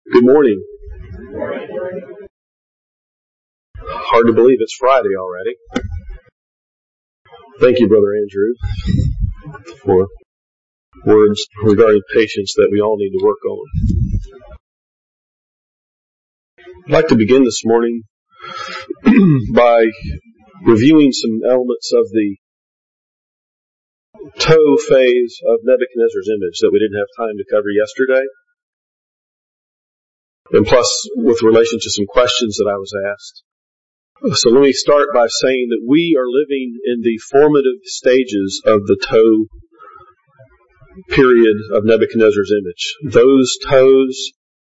Good morning. Hard to believe it's Friday already. Thank you, Brother Andrew, for words regarding patience that we all need to work on. I'd like to begin this morning by reviewing some elements of the toe phase of Nebuchadnezzar's image that we didn't have time to cover yesterday. And plus, with relation to some questions that I was asked. So let me start by saying that we are living in the formative stages of the toe period of Nebuchadnezzar's image. Those toes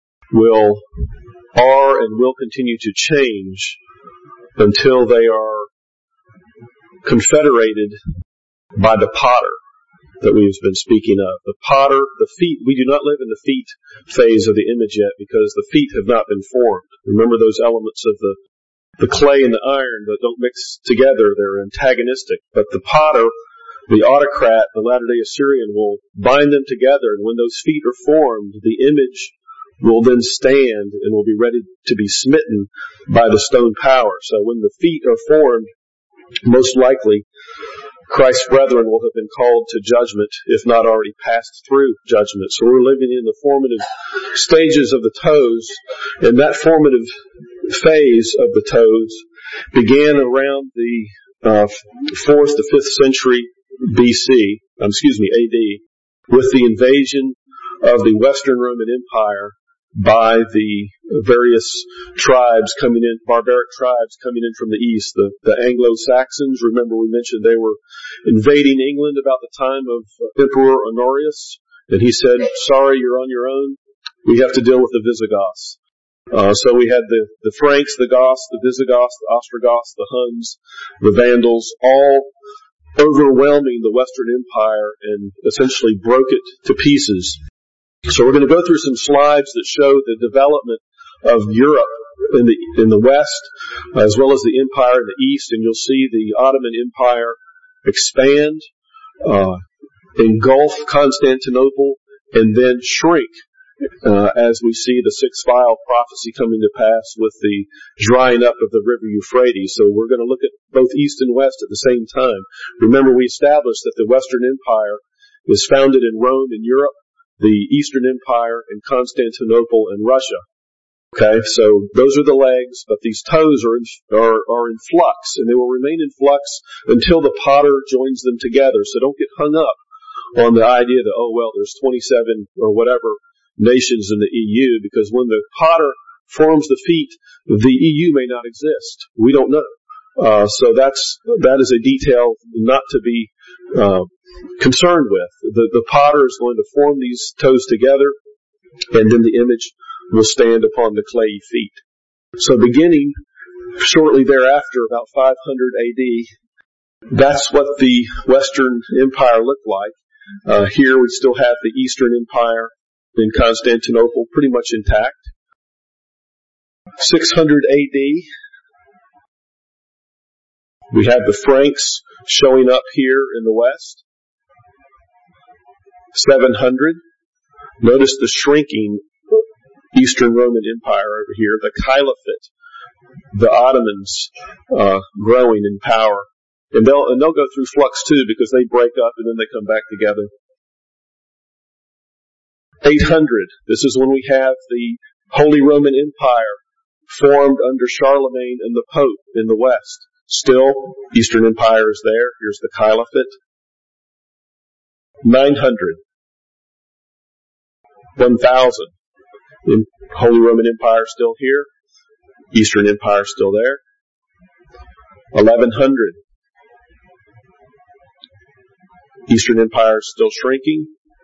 are and will continue to change until they are confederated by the potter that we've been speaking of. The potter, the feet, we do not live in the feet phase of the image yet because the feet have not been formed. Remember those elements of the clay and the iron that don't mix together, they're antagonistic. But the potter, the autocrat, the latter-day Assyrian will bind them together, and when those feet are formed, the image will then stand and will be ready to be smitten by the stone power. So when the feet are formed, most likely Christ's brethren will have been called to judgment, if not already passed through judgment. So we're living in the formative stages of the toes, and that formative phase of the toes began around the 4th to 5th century AD, with the invasion of the Western Roman Empire by the various tribes coming in, barbaric tribes coming in from the east. The Anglo-Saxons, remember we mentioned they were invading England about the time of Emperor Honorius, and he said, sorry, you're on your own. We have to deal with the Visigoths. So we had the Franks, the Goths, the Visigoths, the Ostrogoths, the Huns, the Vandals, all overwhelming the Western Empire and essentially broke it to pieces. So we're going to go through some slides that show the development of Europe in the west, as well as the empire in the east, and you'll see the Ottoman Empire expand, engulf Constantinople, and then shrink as we see the six-file prophecy coming to pass with the drying up of the river Euphrates. So we're going to look at both east and west at the same time. Remember, we established that the Western Empire is founded in Rome in Europe, the Eastern Empire in Constantinople and Russia. Okay, so those are the legs, but these toes are in flux, and they will remain in flux until the potter joins them together. So don't get hung up on the idea that, there's 27 or whatever nations in the EU, because when the potter forms the feet, the EU may not exist. We don't know. So that is a detail not to be concerned with. The potter is going to form these toes together, and then the image will stand upon the clayey feet. So beginning shortly thereafter, about 500 AD, that's what the Western Empire looked like. Here we still have the Eastern Empire in Constantinople pretty much intact. 600 AD, we have the Franks showing up here in the west. 700, notice the shrinking Eastern Roman Empire over here, the Caliphate, the Ottomans growing in power. And they'll go through flux too, because they break up and then they come back together. 800, this is when we have the Holy Roman Empire formed under Charlemagne and the Pope in the west. Still, Eastern Empire is there. Here's the Caliphate. 900, 1000, Holy Roman Empire still here. Eastern Empire still there. 1100, Eastern Empire still shrinking.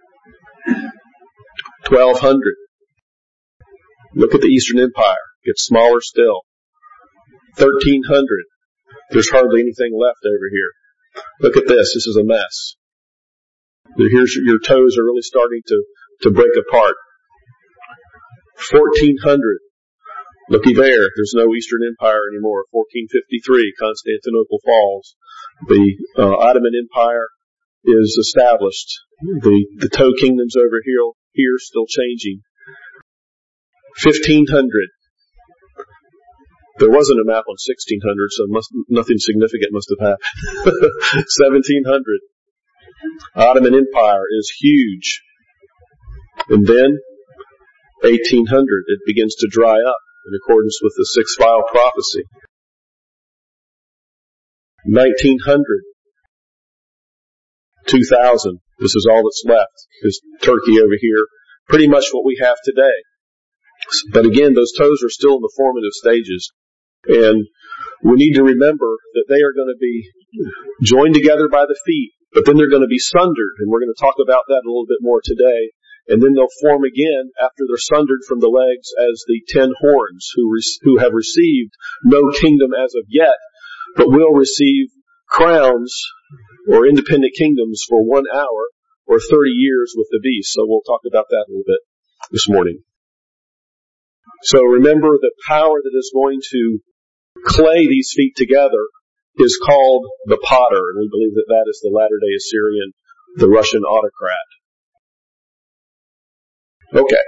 1200, look at the Eastern Empire. Gets smaller still. 1300, there's hardly anything left over here. Look at this. This is a mess. Here's your toes are really starting to break apart. 1400, looky there. There's no Eastern Empire anymore. 1453, Constantinople falls. The Ottoman Empire is established. The toe kingdoms over here still changing. 1500. There wasn't a map on 1600, so nothing significant must have happened. 1700. Ottoman Empire is huge. And then, 1800, it begins to dry up in accordance with the sixth file prophecy. 1900. 2000. This is all that's left. Is Turkey over here. Pretty much what we have today. But again, those toes are still in the formative stages. And we need to remember that they are going to be joined together by the feet, but then they're going to be sundered, and we're going to talk about that a little bit more today. And then they'll form again after they're sundered from the legs as the 10 horns who have received no kingdom as of yet, but will receive crowns or independent kingdoms for 1 hour or 30 years with the beast. So we'll talk about that a little bit this morning. So remember, the power that is going to clay these feet together is called the potter, and we believe that that is the latter-day Assyrian, the Russian autocrat. Okay.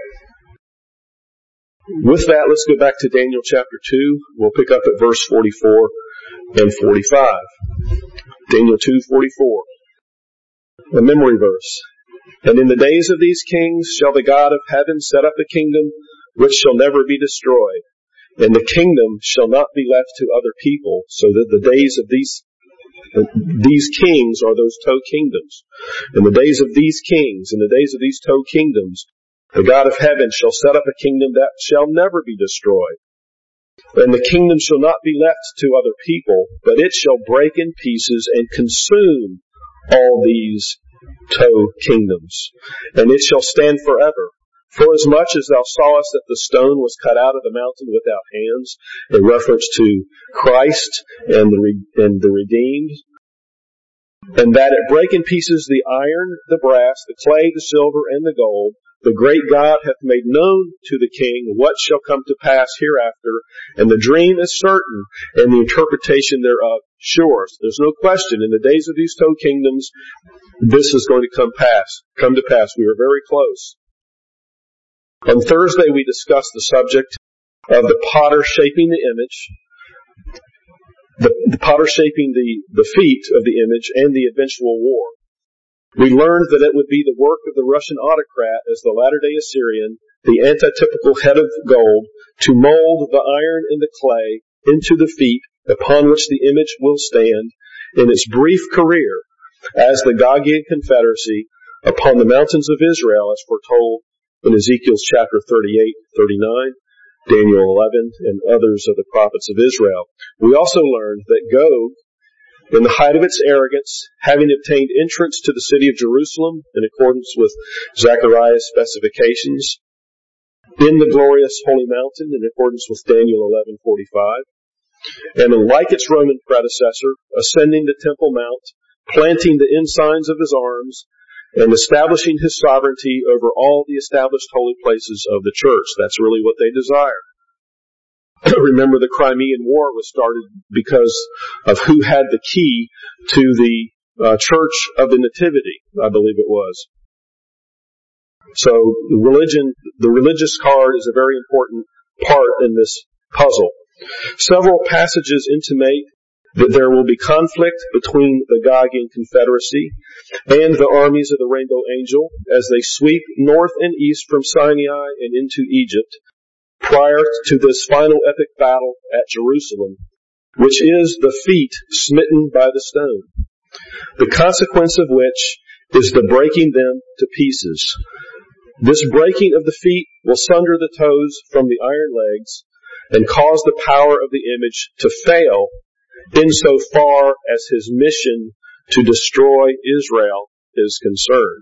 With that, let's go back to Daniel chapter 2. We'll pick up at verse 44 and 45. Daniel 2:44. A memory verse. And in the days of these kings shall the God of heaven set up a kingdom which shall never be destroyed. And the kingdom shall not be left to other people, so that the days of these kings are those toe kingdoms. In the days of these kings, in the days of these toe kingdoms, the God of heaven shall set up a kingdom that shall never be destroyed. And the kingdom shall not be left to other people, but it shall break in pieces and consume all these toe kingdoms. And it shall stand forever. For as much as thou sawest that the stone was cut out of the mountain without hands, in reference to Christ and the redeemed, and that it break in pieces the iron, the brass, the clay, the silver, and the gold, the great God hath made known to the king what shall come to pass hereafter, and the dream is certain, and the interpretation thereof sure. So there's no question, in the days of these toe kingdoms, this is going to come to pass. We are very close. On Thursday, we discussed the subject of the potter shaping the image, the potter shaping the feet of the image, and the eventual war. We learned that it would be the work of the Russian autocrat as the latter-day Assyrian, the antitypical head of gold, to mold the iron and the clay into the feet upon which the image will stand in its brief career as the Gogian Confederacy upon the mountains of Israel, as foretold in Ezekiel's chapter 38, 39, Daniel 11, and others of the prophets of Israel. We also learned that Gog, in the height of its arrogance, having obtained entrance to the city of Jerusalem in accordance with Zechariah's specifications, in the glorious holy mountain in accordance with Daniel 11:45, and like its Roman predecessor, ascending the Temple Mount, planting the ensigns of his arms, and establishing his sovereignty over all the established holy places of the church. That's really what they desire. Remember, the Crimean War was started because of who had the key to the Church of the Nativity, I believe it was. So the religious card is a very important part in this puzzle. Several passages intimate that there will be conflict between the Gogian Confederacy and the armies of the Rainbow Angel as they sweep north and east from Sinai and into Egypt prior to this final epic battle at Jerusalem, which is the feet smitten by the stone, the consequence of which is the breaking them to pieces. This breaking of the feet will sunder the toes from the iron legs and cause the power of the image to fail insofar as his mission to destroy Israel is concerned.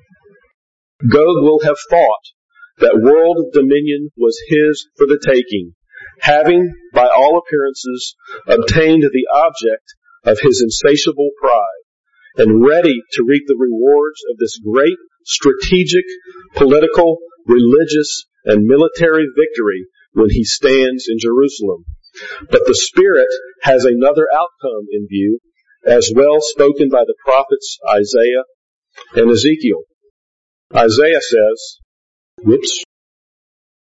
Gog will have thought that world dominion was his for the taking, having, by all appearances, obtained the object of his insatiable pride, and ready to reap the rewards of this great strategic, political, religious, and military victory when he stands in Jerusalem. But the Spirit has another outcome in view, as well spoken by the prophets Isaiah and Ezekiel. Isaiah says,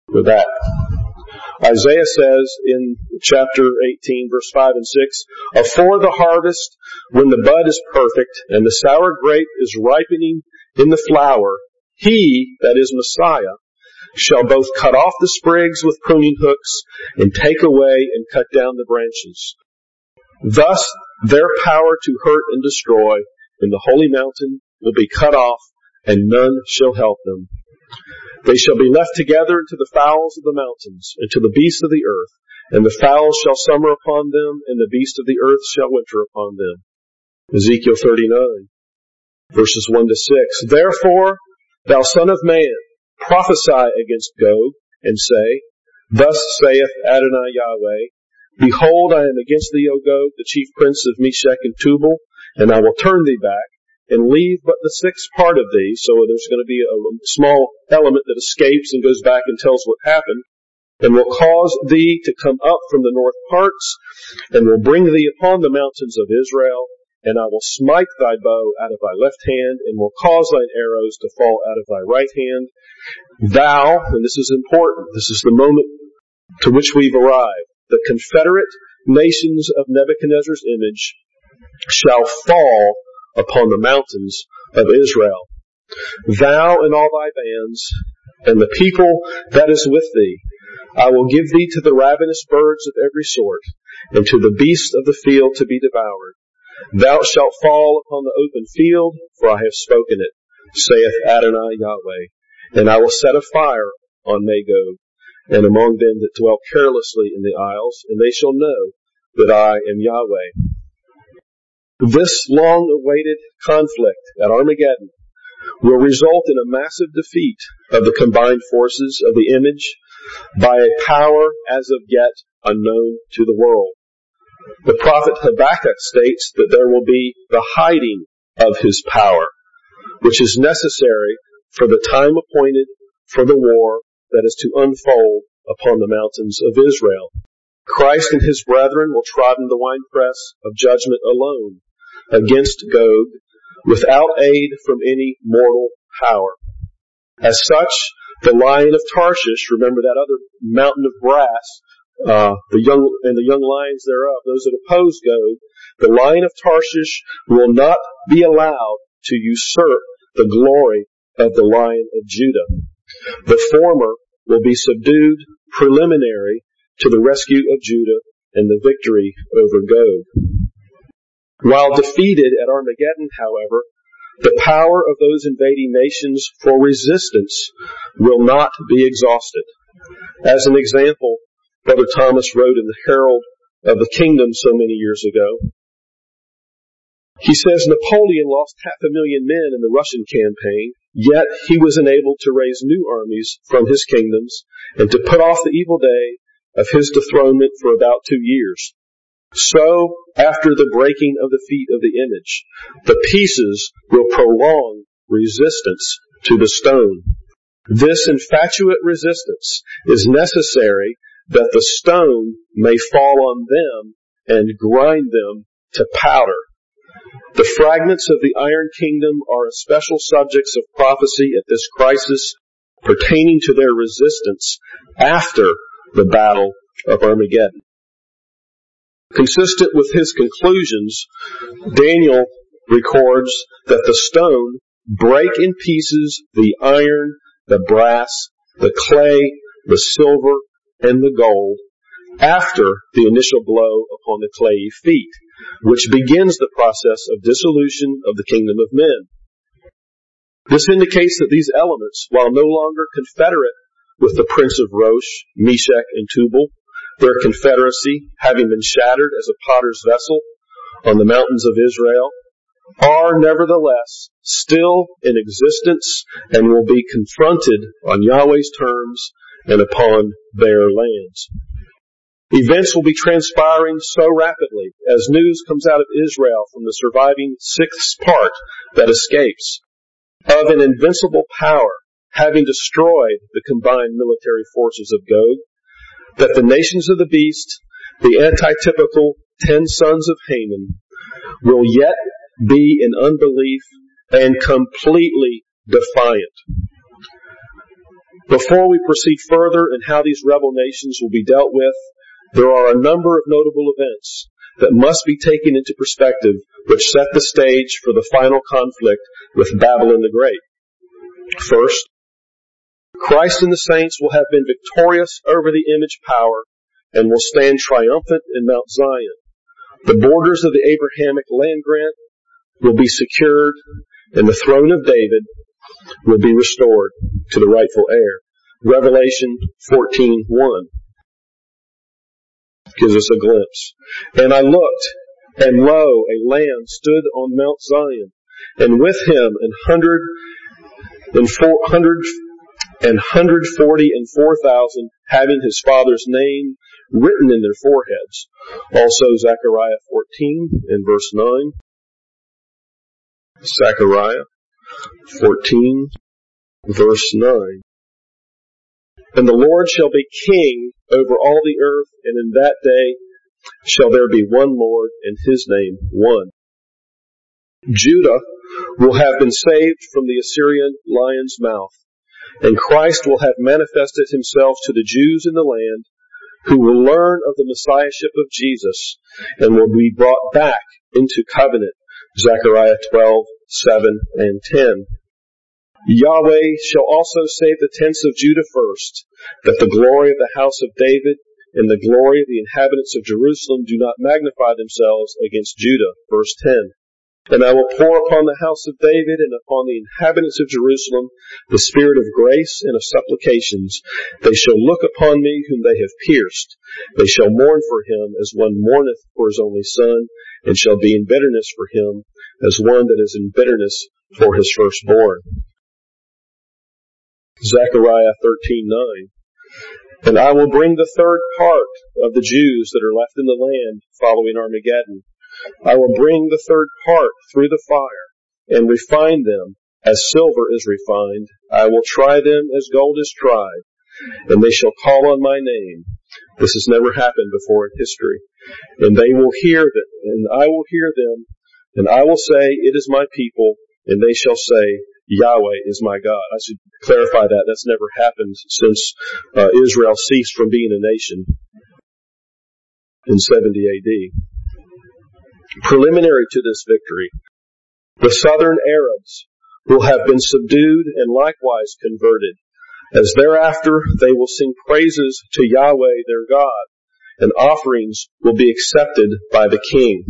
with that. Isaiah says in chapter 18, verse 5 and 6, "Afore the harvest, when the bud is perfect, and the sour grape is ripening in the flower, he," that is Messiah, "shall both cut off the sprigs with pruning hooks, and take away and cut down the branches. Thus their power to hurt and destroy in the holy mountain will be cut off, and none shall help them. They shall be left together to the fowls of the mountains, and to the beasts of the earth, and the fowls shall summer upon them, and the beasts of the earth shall winter upon them." Ezekiel 39, verses 1 to 6. "Therefore, thou son of man, prophesy against Gog, and say, Thus saith Adonai Yahweh, Behold, I am against thee, O Gog, the chief prince of Meshech and Tubal, and I will turn thee back, and leave but the sixth part of thee." So there's going to be a small element that escapes and goes back and tells what happened. "And will cause thee to come up from the north parts, and will bring thee upon the mountains of Israel, and I will smite thy bow out of thy left hand, and will cause thine arrows to fall out of thy right hand. Thou," and this is important, this is the moment to which we've arrived, "the confederate nations of Nebuchadnezzar's image shall fall upon the mountains of Israel. Thou and all thy bands, and the people that is with thee, I will give thee to the ravenous birds of every sort, and to the beasts of the field to be devoured. Thou shalt fall upon the open field, for I have spoken it, saith Adonai Yahweh. And I will set a fire on Magog, and among them that dwell carelessly in the isles, and they shall know that I am Yahweh." This long-awaited conflict at Armageddon will result in a massive defeat of the combined forces of the image by a power as of yet unknown to the world. The prophet Habakkuk states that there will be the hiding of his power, which is necessary for the time appointed for the war that is to unfold upon the mountains of Israel. Christ and his brethren will trod in the winepress of judgment alone against Gog, without aid from any mortal power. As such, the lion of Tarshish, remember that other mountain of brass, the young lions thereof, those that oppose Gog, the lion of Tarshish will not be allowed to usurp the glory of the Lion of Judah. The former will be subdued preliminary to the rescue of Judah and the victory over Gog. While defeated at Armageddon, however, the power of those invading nations for resistance will not be exhausted. As an example, Brother Thomas wrote in the Herald of the Kingdom so many years ago, he says, "Napoleon lost 500,000 men in the Russian campaign, yet he was enabled to raise new armies from his kingdoms and to put off the evil day of his dethronement for about 2 years. So, after the breaking of the feet of the image, the pieces will prolong resistance to the stone. This infatuate resistance is necessary that the stone may fall on them and grind them to powder. The fragments of the Iron Kingdom are especial subjects of prophecy at this crisis pertaining to their resistance after the Battle of Armageddon." Consistent with his conclusions, Daniel records that the stone break in pieces the iron, the brass, the clay, the silver, and the gold after the initial blow upon the clayey feet, which begins the process of dissolution of the kingdom of men. This indicates that these elements, while no longer confederate with the prince of Rosh, Meshech, and Tubal, their confederacy having been shattered as a potter's vessel on the mountains of Israel, are nevertheless still in existence and will be confronted on Yahweh's terms and upon their lands. Events will be transpiring so rapidly as news comes out of Israel from the surviving sixth part that escapes of an invincible power having destroyed the combined military forces of Gog, that the nations of the beast, the antitypical 10 sons of Haman, will yet be in unbelief and completely defiant. Before we proceed further in how these rebel nations will be dealt with, there are a number of notable events that must be taken into perspective which set the stage for the final conflict with Babylon the Great. First, Christ and the saints will have been victorious over the image power and will stand triumphant in Mount Zion. The borders of the Abrahamic land grant will be secured, and the throne of David will be restored to the rightful heir. Revelation 14:1 gives us a glimpse. And I looked, and lo, a Lamb stood on Mount Zion, and with him 144,000 having his Father's name written in their foreheads. Also Zechariah 14 and verse 9. Zechariah 14 verse 9. And the Lord shall be king over all the earth, and in that day shall there be one Lord, and his name one. Judah will have been saved from the Assyrian lion's mouth, and Christ will have manifested himself to the Jews in the land, who will learn of the Messiahship of Jesus, and will be brought back into covenant. Zechariah 12:7 and 10. Yahweh shall also save the tents of Judah first, that the glory of the house of David and the glory of the inhabitants of Jerusalem do not magnify themselves against Judah. Verse 10. And I will pour upon the house of David and upon the inhabitants of Jerusalem the spirit of grace and of supplications. They shall look upon me whom they have pierced. They shall mourn for him as one mourneth for his only son, and shall be in bitterness for him as one that is in bitterness for his firstborn. Zechariah 13:9. And I will bring the third part of the Jews that are left in the land following Armageddon. I will bring the third part through the fire and refine them as silver is refined. I will try them as gold is tried, and they shall call on my name. This has never happened before in history. And they will hear them, and I will hear them, and I will say, it is my people, and they shall say, Yahweh is my God. I should clarify that. That's never happened since Israel ceased from being a nation in 70 A.D. Preliminary to this victory, the southern Arabs will have been subdued and likewise converted, as thereafter they will sing praises to Yahweh their God, and offerings will be accepted by the king.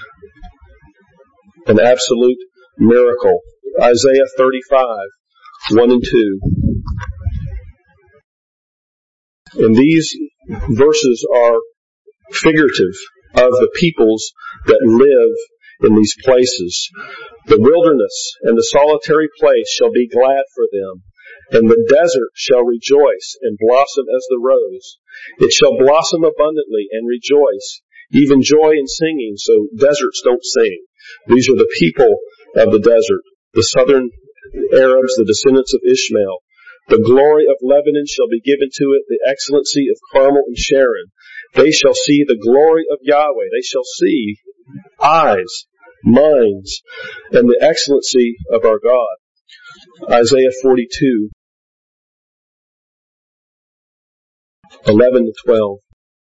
An absolute miracle. Isaiah 35:1 and 2. And these verses are figurative of the peoples that live in these places. The wilderness and the solitary place shall be glad for them, and the desert shall rejoice and blossom as the rose. It shall blossom abundantly and rejoice, even joy and singing, so deserts don't sing. These are the people of the desert, the southern Arabs, the descendants of Ishmael. The glory of Lebanon shall be given to it, the excellency of Carmel and Sharon. They shall see the glory of Yahweh. They shall see eyes, minds, and the excellency of our God. Isaiah 42:11-12.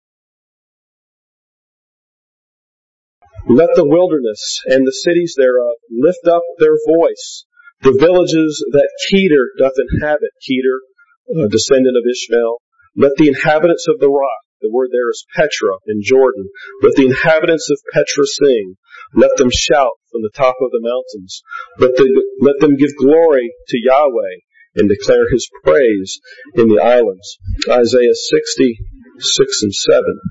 Let the wilderness and the cities thereof lift up their voice. The villages that Kedar doth inhabit, Kedar, a descendant of Ishmael. Let the inhabitants of the rock, the word there is Petra in Jordan. Let the inhabitants of Petra sing. Let them shout from the top of the mountains. Let them give glory to Yahweh and declare his praise in the islands. Isaiah 60:6-7.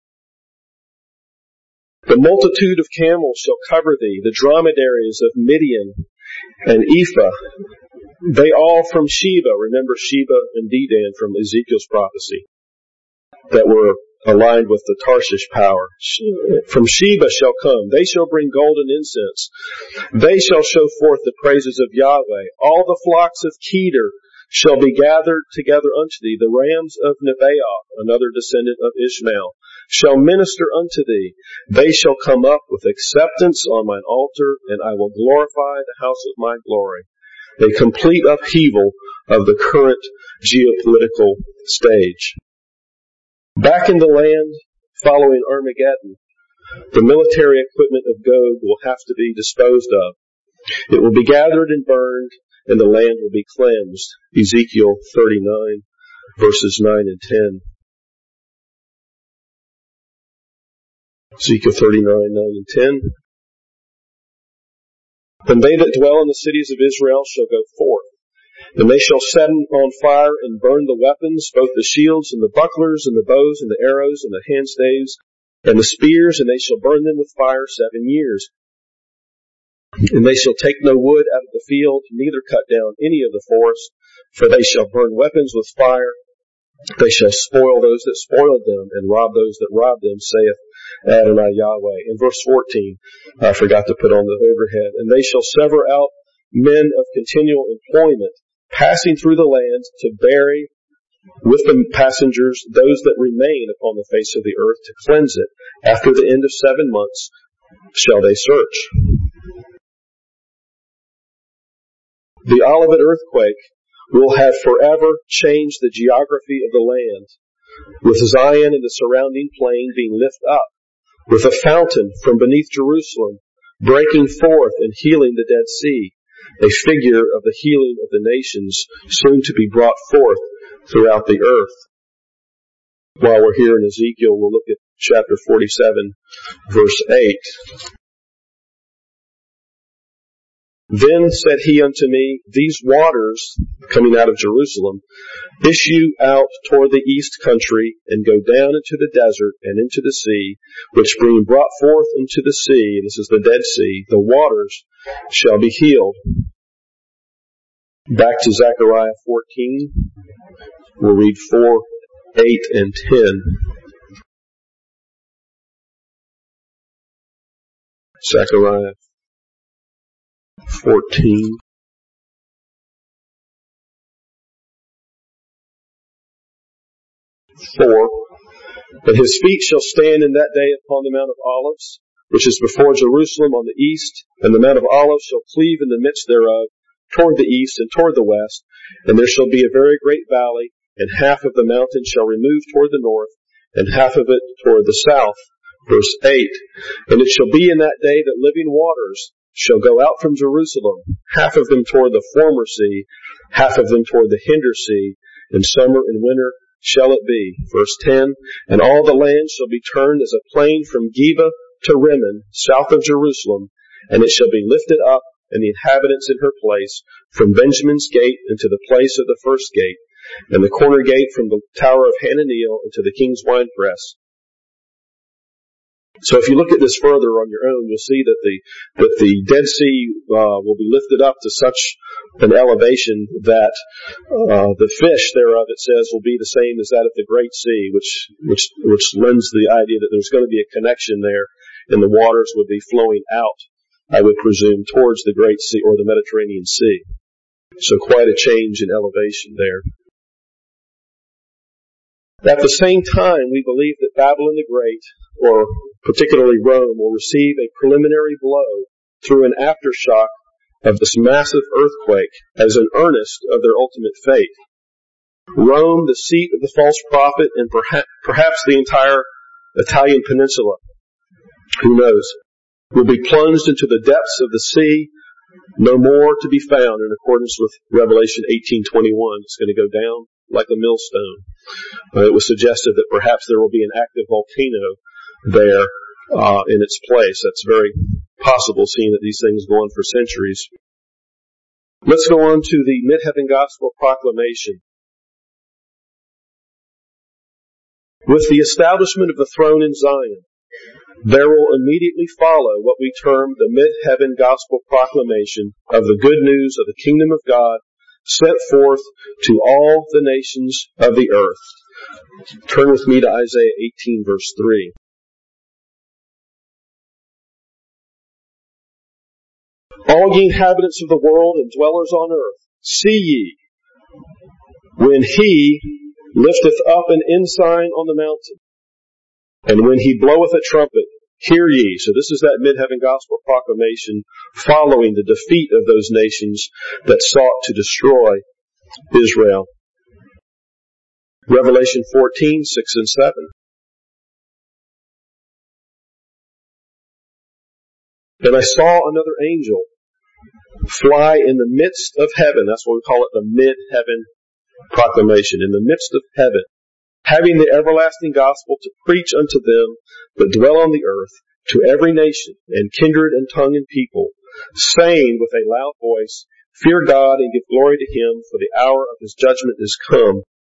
The multitude of camels shall cover thee, the dromedaries of Midian and Ephah, they all from Sheba. Remember Sheba and Dedan from Ezekiel's prophecy that were aligned with the Tarshish power. From Sheba shall come. They shall bring gold and incense. They shall show forth the praises of Yahweh. All the flocks of Kedar shall be gathered together unto thee. The rams of Nebaioth, another descendant of Ishmael, shall minister unto thee. They shall come up with acceptance on mine altar, and I will glorify the house of my glory. A complete upheaval of the current geopolitical stage. Back in the land following Armageddon, the military equipment of Gog will have to be disposed of. It will be gathered and burned, and the land will be cleansed. Ezekiel 39, verses 9 and 10. Ezekiel 39, 9 and 10. And they that dwell in the cities of Israel shall go forth, and they shall set on fire and burn the weapons, both the shields and the bucklers and the bows and the arrows and the handstaves and the spears, and they shall burn them with fire 7 years. And they shall take no wood out of the field, neither cut down any of the forest, for they shall burn weapons with fire. They shall spoil those that spoiled them, and rob those that robbed them, saith Adonai Yahweh. In verse 14, I forgot to put on the overhead. And they shall sever out men of continual employment, passing through the land, to bury with the passengers those that remain upon the face of the earth, to cleanse it. After the end of 7 months shall they search. The Olivet earthquake will have forever changed the geography of the land, with Zion and the surrounding plain being lifted up, with a fountain from beneath Jerusalem breaking forth and healing the Dead Sea, a figure of the healing of the nations soon to be brought forth throughout the earth. While we're here in Ezekiel, we'll look at chapter 47, verse 8. Then said he unto me, these waters, coming out of Jerusalem, issue out toward the east country, and go down into the desert and into the sea, which being brought forth into the sea, and this is the Dead Sea, the waters shall be healed. Back to Zechariah 14, we'll read 4, 8, and 10. Zechariah 14. And his feet shall stand in that day upon the Mount of Olives, which is before Jerusalem on the east, and the Mount of Olives shall cleave in the midst thereof, toward the east and toward the west, and there shall be a very great valley, and half of the mountain shall remove toward the north, and half of it toward the south. Verse 8, and it shall be in that day that living waters shall go out from Jerusalem, half of them toward the former sea, half of them toward the hinder sea, in summer and winter shall it be. Verse 10, and all the land shall be turned as a plain from Geba to Rimmon, south of Jerusalem, and it shall be lifted up, and the inhabitants in her place, from Benjamin's gate into the place of the first gate, and the corner gate from the tower of Hananiel into the king's winepress. So if you look at this further on your own, you'll see that the Dead Sea will be lifted up to such an elevation that the fish thereof, it says, will be the same as that of the Great Sea, which lends the idea that there's going to be a connection there, and the waters would be flowing out, I would presume, towards the Great Sea or the Mediterranean Sea. So quite a change in elevation there. At the same time, we believe that Babylon the Great, or particularly Rome, will receive a preliminary blow through an aftershock of this massive earthquake as an earnest of their ultimate fate. Rome, the seat of the false prophet, and perhaps the entire Italian peninsula, who knows, will be plunged into the depths of the sea, no more to be found in accordance with Revelation 18:21. It's going to go down like a millstone. It was suggested that perhaps there will be an active volcano there in its place. That's very possible, seeing that these things go on for centuries. Let's go on to the Mid-Heaven Gospel Proclamation. With the establishment of the throne in Zion, there will immediately follow what we term the Mid-Heaven Gospel Proclamation of the good news of the kingdom of God sent forth to all the nations of the earth. Turn with me to Isaiah 18, verse 3. All ye inhabitants of the world and dwellers on earth, see ye, when he lifteth up an ensign on the mountain, and when he bloweth a trumpet, hear ye. So this is that Mid-Heaven Gospel Proclamation following the defeat of those nations that sought to destroy Israel. Revelation 14, 6 and 7. And I saw another angel fly in the midst of heaven. That's what we call it, the mid-heaven proclamation. In the midst of heaven, having the everlasting gospel to preach unto them that dwell on the earth, to every nation and kindred and tongue and people, saying with a loud voice, Fear God and give glory to Him, for the hour of His judgment is come.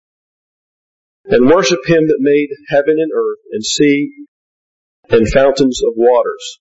And worship Him that made heaven and earth and sea and fountains of waters.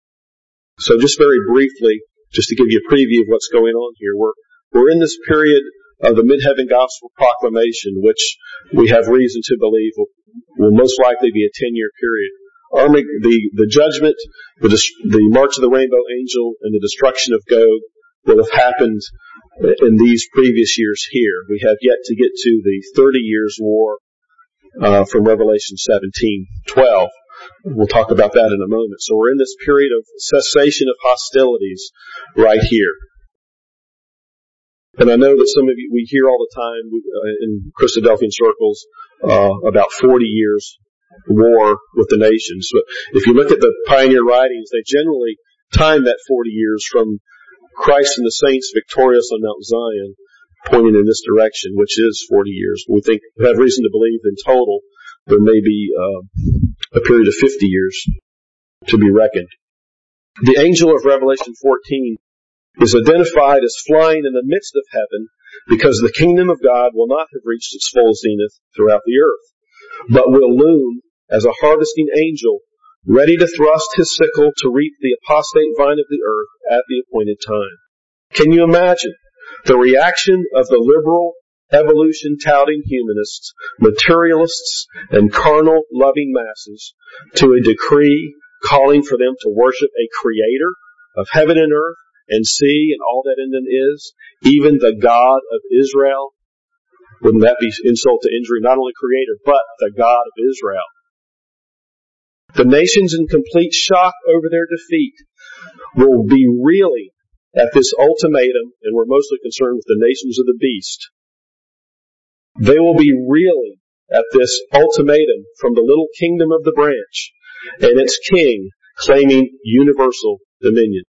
So just very briefly, just to give you a preview of what's going on here, we're in this period of the mid-heaven gospel proclamation, which we have reason to believe will most likely be a 10-year period. The judgment, the march of the rainbow angel, and the destruction of Gog will have happened in these previous years here. We have yet to get to the 30 years war from Revelation 17:12. We'll talk about that in a moment. So we're in this period of cessation of hostilities right here. And I know that some of you, we hear all the time in Christadelphian circles about 40 years war with the nations. But if you look at the pioneer writings, they generally time that 40 years from Christ and the saints victorious on Mount Zion, pointing in this direction, which is 40 years. We have reason to believe in total there may be a period of 50 years to be reckoned. The angel of Revelation 14 is identified as flying in the midst of heaven because the kingdom of God will not have reached its full zenith throughout the earth, but will loom as a harvesting angel ready to thrust his sickle to reap the apostate vine of the earth at the appointed time. Can you imagine the reaction of the liberal, evolution-touting humanists, materialists, and carnal-loving masses to a decree calling for them to worship a creator of heaven and earth and sea and all that in them is, even the God of Israel? Wouldn't that be insult to injury? Not only creator, but the God of Israel. The nations in complete shock over their defeat will be reeling at this ultimatum, and we're mostly concerned with the nations of the beast. They will be reeling at this ultimatum from the little kingdom of the branch and its king claiming universal dominion.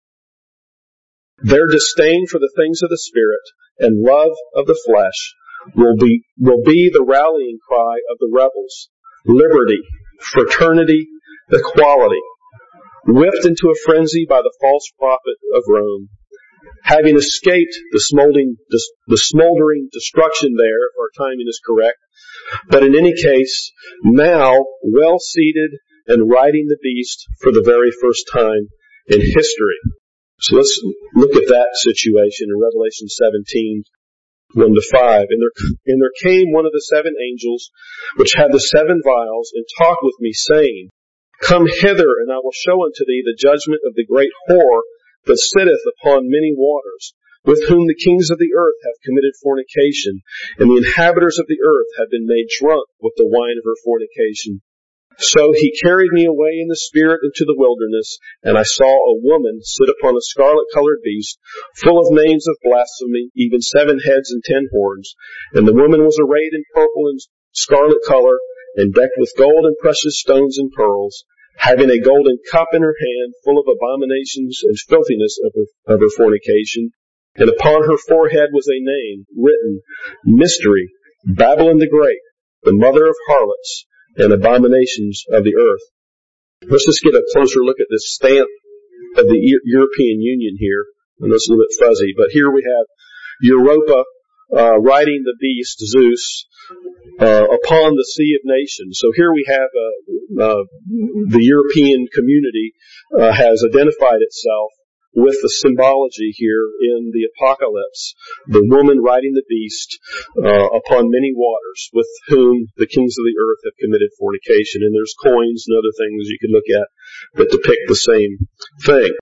Their disdain for the things of the Spirit and love of the flesh will be the rallying cry of the rebels. Liberty, fraternity, equality, whipped into a frenzy by the false prophet of Rome. Having escaped the smoldering destruction there, if our timing is correct, but in any case, now well seated and riding the beast for the very first time in history. So let's look at that situation in Revelation 17, 1-5. And there came one of the seven angels, which had the seven vials, and talked with me, saying, Come hither, and I will show unto thee the judgment of the great whore that sitteth upon many waters, with whom the kings of the earth have committed fornication, and the inhabitants of the earth have been made drunk with the wine of her fornication. So he carried me away in the spirit into the wilderness, and I saw a woman sit upon a scarlet-colored beast, full of names of blasphemy, even 7 heads and 10 horns. And the woman was arrayed in purple and scarlet color, and decked with gold and precious stones and pearls, having a golden cup in her hand, full of abominations and filthiness of her fornication. And upon her forehead was a name written, Mystery, Babylon the Great, the mother of harlots and abominations of the earth. Let's just get a closer look at this stamp of the European Union here. And that's a little bit fuzzy, but here we have Europa riding the beast, Zeus, upon the Sea of Nations. So here we have the European community has identified itself with the symbology here in the Apocalypse, the woman riding the beast upon many waters, with whom the kings of the earth have committed fornication. And there's coins and other things you can look at that depict the same thing.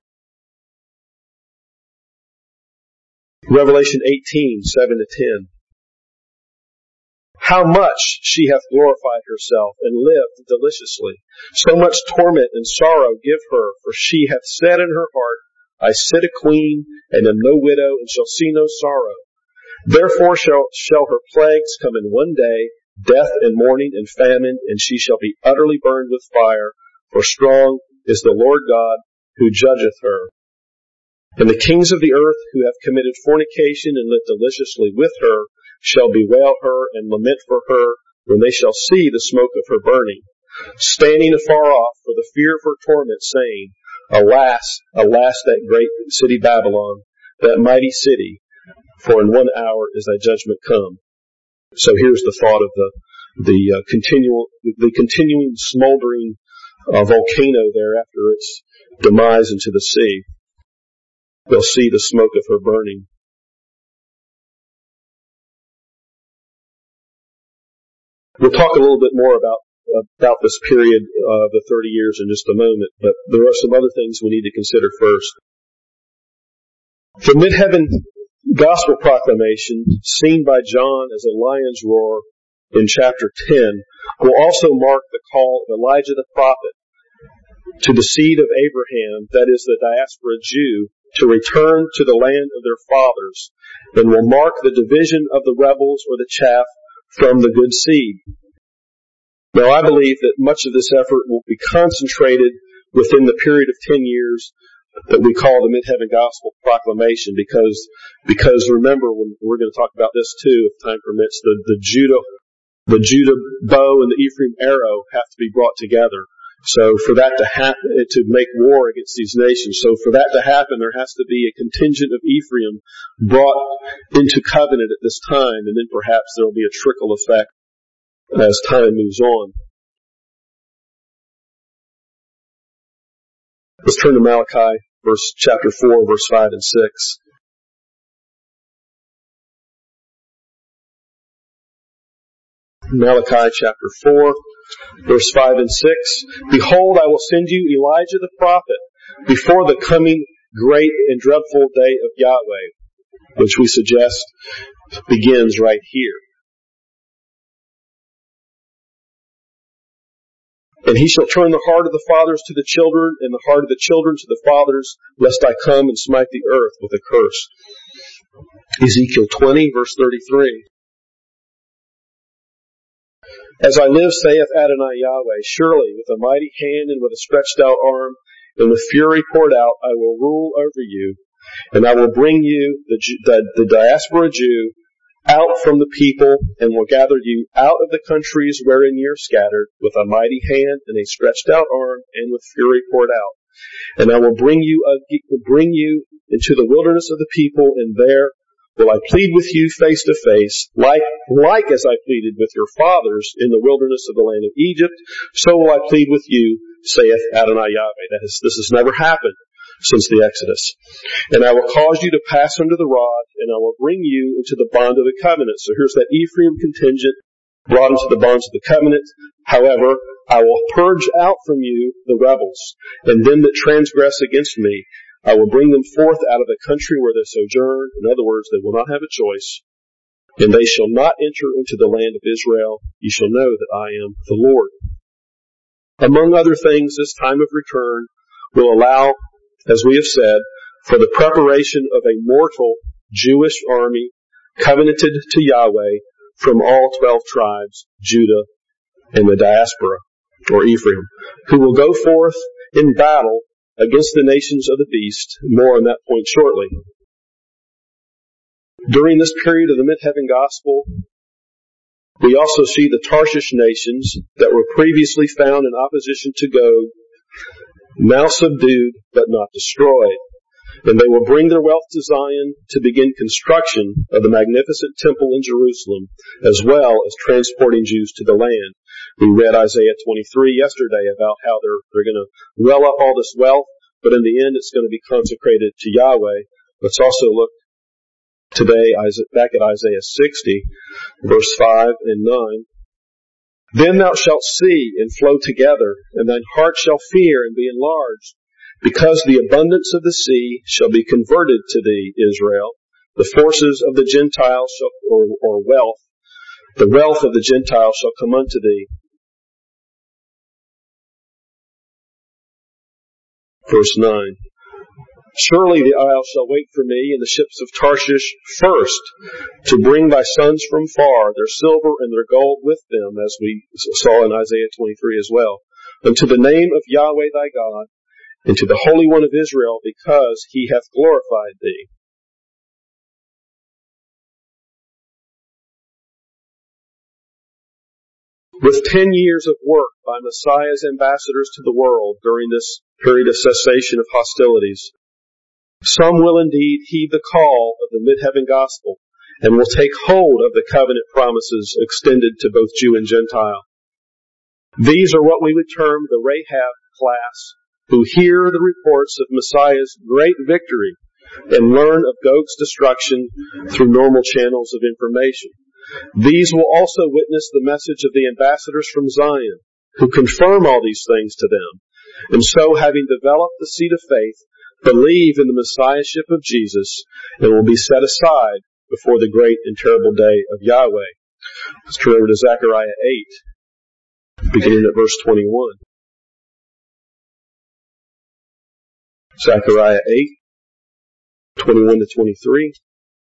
Revelation 18, 7-10. How much she hath glorified herself and lived deliciously. So much torment and sorrow give her, for she hath said in her heart, I sit a queen, and am no widow, and shall see no sorrow. Therefore shall her plagues come in one day, death and mourning and famine, and she shall be utterly burned with fire, for strong is the Lord God who judgeth her. And the kings of the earth who have committed fornication and lived deliciously with her shall bewail her and lament for her when they shall see the smoke of her burning, standing afar off for the fear of her torment, saying, Alas, alas, that great city Babylon, that mighty city, for in 1 hour is thy judgment come. So here's the thought of the continuing smoldering volcano there after its demise into the sea. They'll see the smoke of her burning. We'll talk a little bit more about this period of the 30 years in just a moment, but there are some other things we need to consider first. The mid-heaven gospel proclamation, seen by John as a lion's roar in chapter 10, will also mark the call of Elijah the prophet to the seed of Abraham, that is the diaspora Jew, to return to the land of their fathers, and will mark the division of the rebels or the chaff from the good seed. Now, I believe that much of this effort will be concentrated within the period of 10 years that we call the Mid-Heaven Gospel Proclamation, because remember, when we're going to talk about this too, if time permits, the Judah bow and the Ephraim arrow have to be brought together. So for that to happen, to make war against these nations, so for that to happen, there has to be a contingent of Ephraim brought into covenant at this time, and then perhaps there will be a trickle effect as time moves on. Let's turn to Malachi, chapter 4, verse 5 and 6. Malachi chapter 4, verse 5 and 6. Behold, I will send you Elijah the prophet before the coming great and dreadful day of Yahweh, which we suggest begins right here. And he shall turn the heart of the fathers to the children, and the heart of the children to the fathers, lest I come and smite the earth with a curse. Ezekiel 20, verse 33. As I live, saith Adonai Yahweh, surely with a mighty hand and with a stretched out arm, and with fury poured out, I will rule over you, and I will bring you, the diaspora Jew, out from the people, and will gather you out of the countries wherein ye are scattered, with a mighty hand and a stretched out arm, and with fury poured out. And I will bring you into the wilderness of the people, and there will I plead with you face to face, like as I pleaded with your fathers in the wilderness of the land of Egypt, so will I plead with you, saith Adonai Yahweh. This has never happened since the Exodus. And I will cause you to pass under the rod, and I will bring you into the bond of the covenant. So here's that Ephraim contingent brought into the bonds of the covenant. However, I will purge out from you the rebels, and them that transgress against me. I will bring them forth out of the country where they sojourn. In other words, they will not have a choice. And they shall not enter into the land of Israel. You shall know that I am the Lord. Among other things, this time of return will allow, as we have said, for the preparation of a mortal Jewish army covenanted to Yahweh from all 12 tribes, Judah and the diaspora, or Ephraim, who will go forth in battle against the nations of the beast. More on that point shortly. During this period of the mid-heaven gospel, we also see the Tarshish nations that were previously found in opposition to Gog, now subdued but not destroyed. And they will bring their wealth to Zion to begin construction of the magnificent temple in Jerusalem, as well as transporting Jews to the land. We read Isaiah 23 yesterday about how they're going to well up all this wealth, but in the end it's going to be consecrated to Yahweh. Let's also look today back at Isaiah 60, verse 5 and 9. Then thou shalt see and flow together, and thine heart shall fear and be enlarged, because the abundance of the sea shall be converted to thee, Israel. The forces of the Gentiles or wealth, the wealth of the Gentiles shall come unto thee. Verse 9. Surely the isle shall wait for me, and the ships of Tarshish first, to bring thy sons from far, their silver and their gold with them, as we saw in Isaiah 23 as well, unto the name of Yahweh thy God, and to the Holy One of Israel, because he hath glorified thee. With 10 years of work by Messiah's ambassadors to the world during this period of cessation of hostilities, some will indeed heed the call of the mid-heaven gospel and will take hold of the covenant promises extended to both Jew and Gentile. These are what we would term the Rahab class, who hear the reports of Messiah's great victory and learn of Gog's destruction through normal channels of information. These will also witness the message of the ambassadors from Zion, who confirm all these things to them, and so, having developed the seed of faith, believe in the Messiahship of Jesus, and will be set aside before the great and terrible day of Yahweh. Let's turn over to Zechariah 8, beginning at verse 21. Zechariah 8, 21 to 23.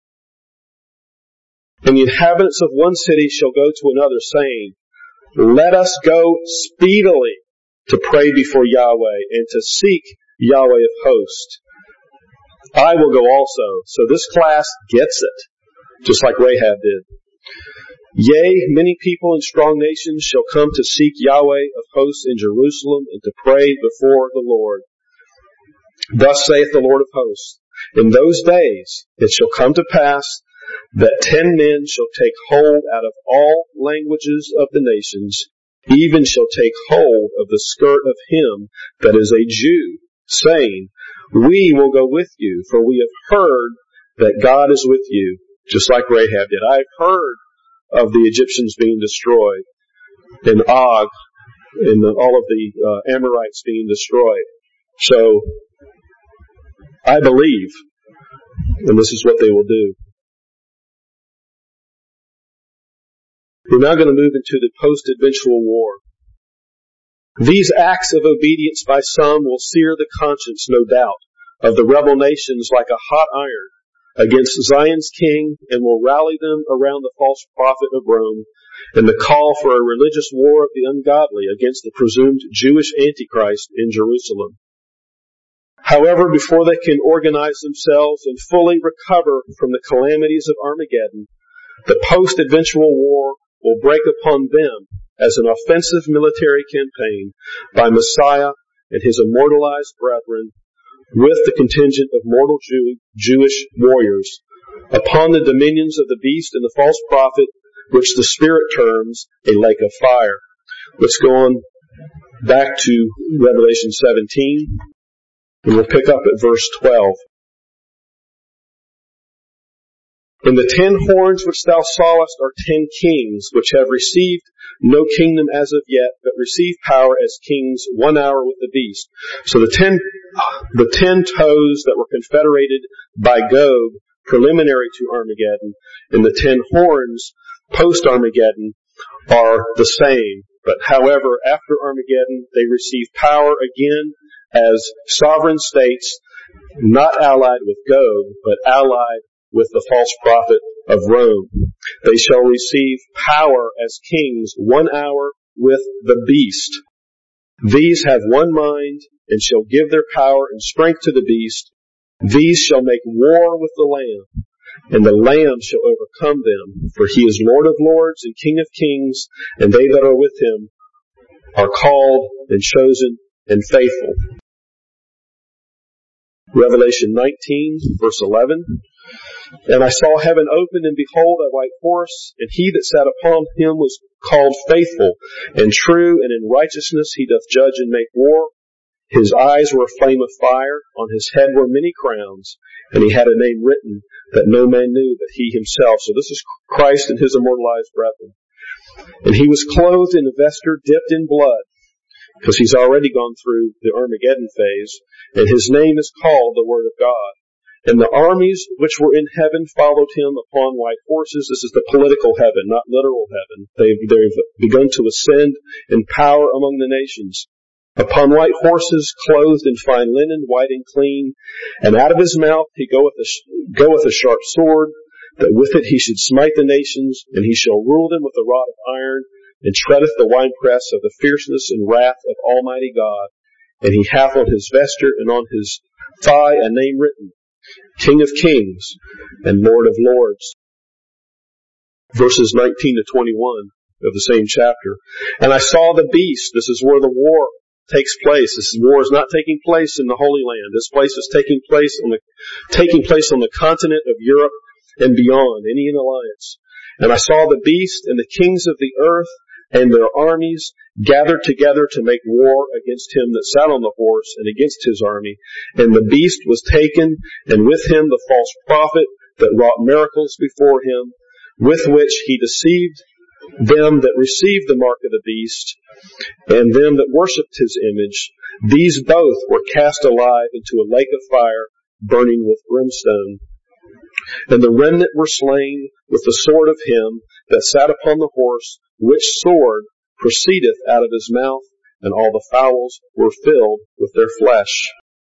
And the inhabitants of one city shall go to another, saying, Let us go speedily to pray before Yahweh and to seek Yahweh of hosts. I will go also. So this class gets it, just like Rahab did. Yea, many people and strong nations shall come to seek Yahweh of hosts in Jerusalem and to pray before the Lord. Thus saith the Lord of hosts, in those days it shall come to pass that 10 men shall take hold out of all languages of the nations, even shall take hold of the skirt of him that is a Jew, saying, We will go with you, for we have heard that God is with you, just like Rahab did. I've heard of the Egyptians being destroyed, and Og, and all of the Amorites being destroyed. So, I believe, and this is what they will do. We're now going to move into the post-eventual war. These acts of obedience by some will sear the conscience, no doubt, of the rebel nations like a hot iron against Zion's king, and will rally them around the false prophet of Rome and the call for a religious war of the ungodly against the presumed Jewish Antichrist in Jerusalem. However, before they can organize themselves and fully recover from the calamities of Armageddon, the post-eventual war will break upon them as an offensive military campaign by Messiah and his immortalized brethren with the contingent of mortal Jewish warriors upon the dominions of the beast and the false prophet, which the Spirit terms a lake of fire. Let's go on back to Revelation 17, and we'll pick up at verse 12. And the 10 horns which thou sawest are 10 kings, which have received no kingdom as of yet, but receive power as kings 1 hour with the beast. So the 10 toes that were confederated by Gog, preliminary to Armageddon, and the 10 horns post-Armageddon are the same. But however, after Armageddon, they receive power again as sovereign states, not allied with Gog, but allied with the false prophet of Rome. They shall receive power as kings 1 hour with the beast. These have one mind, and shall give their power and strength to the beast. These shall make war with the Lamb, and the Lamb shall overcome them, for he is Lord of lords and King of kings, and they that are with him are called and chosen and faithful. Revelation 19, verse 11. And I saw heaven open, and behold, a white horse, and he that sat upon him was called Faithful and True, and in righteousness he doth judge and make war. His eyes were a flame of fire, on his head were many crowns, and he had a name written that no man knew but he himself. So this is Christ and his immortalized brethren. And he was clothed in a vesture dipped in blood, because he's already gone through the Armageddon phase, and his name is called the Word of God. And the armies which were in heaven followed him upon white horses. This is the political heaven, not literal heaven. They've begun to ascend in power among the nations. upon white horses, clothed in fine linen, white and clean. And out of his mouth he goeth a sharp sword, that with it he should smite the nations, and he shall rule them with a rod of iron, and treadeth the winepress of the fierceness and wrath of Almighty God. And he hath on his vesture and on his thigh a name written, King of Kings and Lord of Lords. Verses 19 to 21 of the same chapter. And I saw the beast. This is where the war takes place. This war is not taking place in the Holy Land. This place is taking place on the continent of Europe and beyond, Indian alliance. And I saw the beast and the kings of the earth and their armies gathered together to make war against him that sat on the horse and against his army. And the beast was taken, and with him the false prophet that wrought miracles before him, with which he deceived them that received the mark of the beast, and them that worshipped his image. These both were cast alive into a lake of fire, burning with brimstone. And the remnant were slain with the sword of him that sat upon the horse, which sword proceedeth out of his mouth, and all the fowls were filled with their flesh.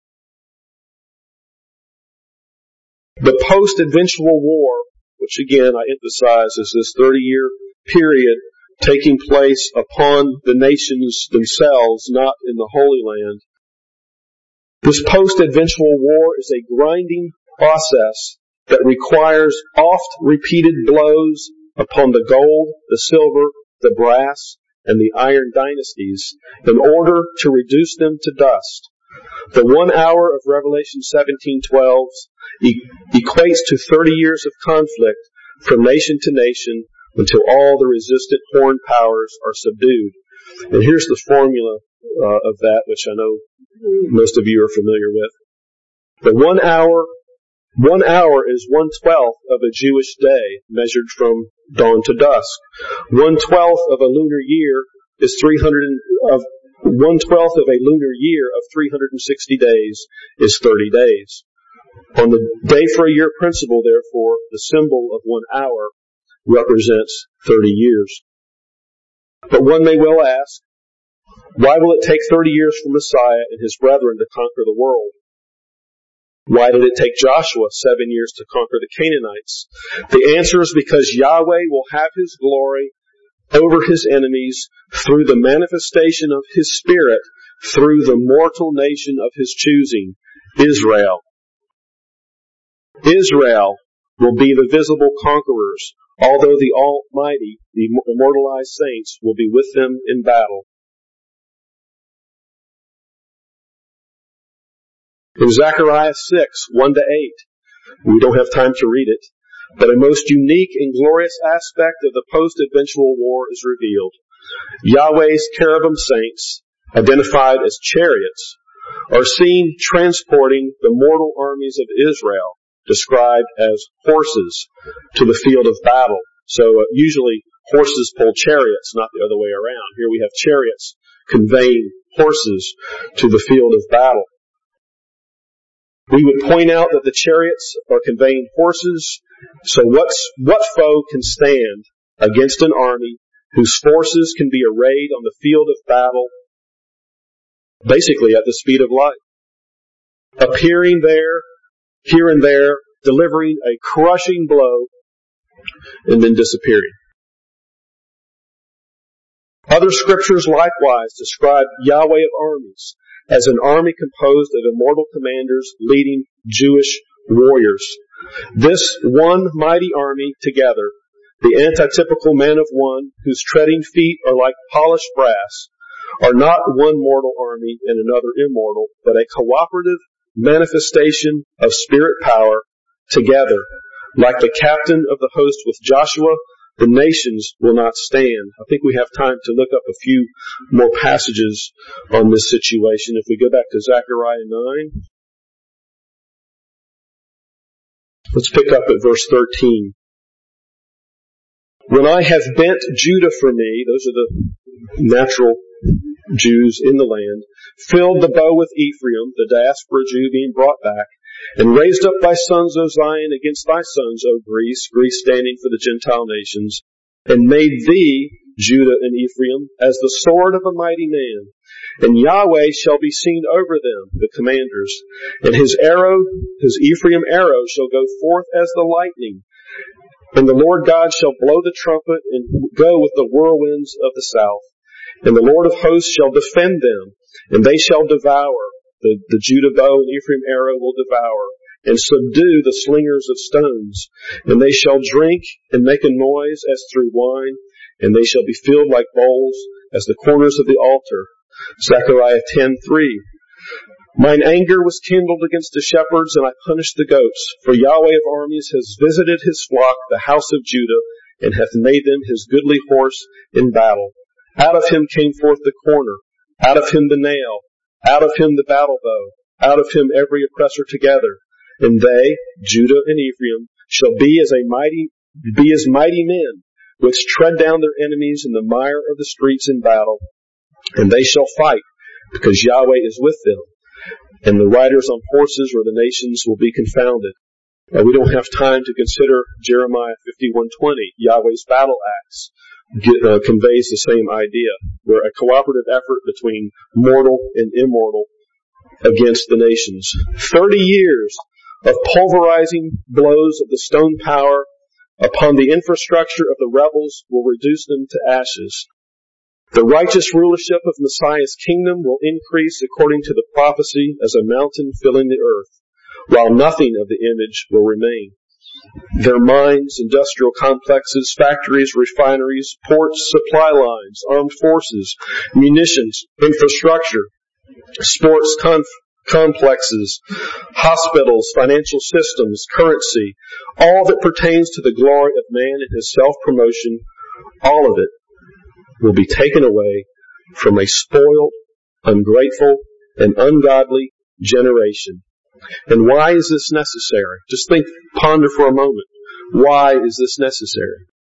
The post-eventual war, which again I emphasize is this 30-year period taking place upon the nations themselves, not in the Holy Land. This post-eventual war is a grinding process that requires oft-repeated blows upon the gold, the silver, the brass, and the iron dynasties in order to reduce them to dust. The 1 hour of Revelation 17:12 equates to 30 years of conflict from nation to nation until all the resistant foreign powers are subdued. And here's the formula of that, which I know most of you are familiar with. The 1 hour is 1/12 of a Jewish day, measured from dawn to dusk. 1/12 of a lunar year is 1/12 of a lunar year of 360 days is 30 days. On the day for a year principle, therefore, the symbol of 1 hour represents 30 years. But one may well ask, why will it take 30 years for Messiah and his brethren to conquer the world? Why did it take Joshua 7 years to conquer the Canaanites? The answer is because Yahweh will have his glory over his enemies through the manifestation of his Spirit through the mortal nation of his choosing, Israel. Israel will be the visible conquerors, although the Almighty, the immortalized saints, will be with them in battle. In Zechariah 6:1-8, we don't have time to read it, but a most unique and glorious aspect of the post-eventual war is revealed. Yahweh's cherubim saints, identified as chariots, are seen transporting the mortal armies of Israel, described as horses, to the field of battle. So usually horses pull chariots, not the other way around. Here we have chariots conveying horses to the field of battle. We would point out that the chariots are conveying horses, so what foe can stand against an army whose forces can be arrayed on the field of battle, basically at the speed of light, appearing there, here and there, delivering a crushing blow, and then disappearing. Other scriptures likewise describe Yahweh of armies as an army composed of immortal commanders leading Jewish warriors. This one mighty army together, the antitypical man of one, whose treading feet are like polished brass, are not one mortal army and another immortal, but a cooperative manifestation of spirit power together. Like the captain of the host with Joshua, the nations will not stand. I think we have time to look up a few more passages on this situation. If we go back to Zechariah 9, let's pick up at verse 13. When I have bent Judah for me, those are the natural Jews in the land, filled the bow with Ephraim, the diaspora Jew being brought back, and raised up thy sons, O Zion, against thy sons, O Greece, Greece standing for the Gentile nations, and made thee Judah and Ephraim, as the sword of a mighty man. And Yahweh shall be seen over them, the commanders. And his Ephraim arrow shall go forth as the lightning. And the Lord God shall blow the trumpet and go with the whirlwinds of the south. And the Lord of hosts shall defend them, and they shall devour. The Judah bow and Ephraim arrow will devour, and subdue the slingers of stones. And they shall drink and make a noise as through wine, and they shall be filled like bowls as the corners of the altar. Zechariah 10:3. Mine anger was kindled against the shepherds, and I punished the goats. For Yahweh of armies has visited his flock, the house of Judah, and hath made them his goodly horse in battle. Out of him came forth the corner, out of him the nail, out of him the battle bow, out of him every oppressor together. And they, Judah and Ephraim, shall be as mighty men, which tread down their enemies in the mire of the streets in battle. And they shall fight, because Yahweh is with them. And the riders on horses or the nations will be confounded. We don't have time to consider Jeremiah 51:20. Yahweh's battle axe conveys the same idea. We're a cooperative effort between mortal and immortal against the nations. 30 years of pulverizing blows of the stone power upon the infrastructure of the rebels will reduce them to ashes. The righteous rulership of Messiah's kingdom will increase according to the prophecy as a mountain filling the earth, while nothing of the image will remain. Their mines, industrial complexes, factories, refineries, ports, supply lines, armed forces, munitions, infrastructure, sports complexes, hospitals, financial systems, currency, all that pertains to the glory of man and his self-promotion, all of it will be taken away from a spoiled, ungrateful, and ungodly generation. And why is this necessary? Just ponder for a moment. Why is this necessary?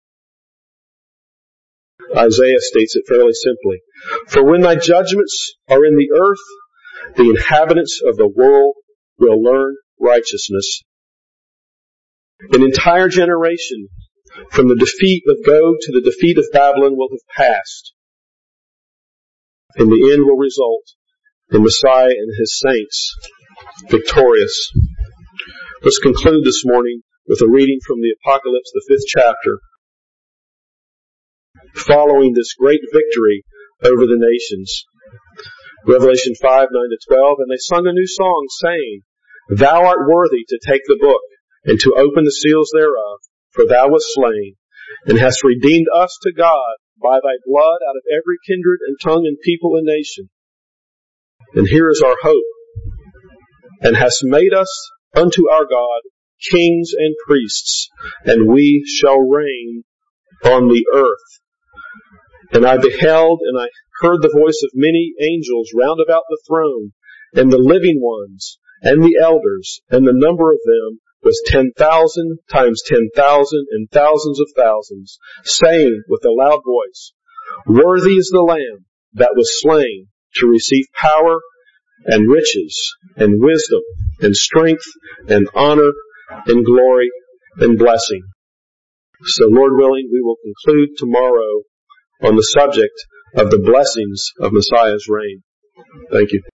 Isaiah states it fairly simply. For when thy judgments are in the earth, the inhabitants of the world will learn righteousness. An entire generation from the defeat of Gog to the defeat of Babylon will have passed. And the end will result in Messiah and his saints victorious. Let's conclude this morning with a reading from the Apocalypse, the 5th chapter, following this great victory over the nations. Revelation 5:9-12, and they sung a new song, saying, Thou art worthy to take the book, and to open the seals thereof, for thou wast slain, and hast redeemed us to God by thy blood out of every kindred and tongue and people and nation. And here is our hope, and hast made us unto our God kings and priests, and we shall reign on the earth. And I beheld, and I heard the voice of many angels round about the throne, and the living ones, and the elders, and the number of them was 10,000 times 10,000 and thousands of thousands, saying with a loud voice, Worthy is the Lamb that was slain to receive power and riches and wisdom and strength and honor and glory and blessing. So Lord willing, we will conclude tomorrow on the subject of the blessings of Messiah's reign. Thank you.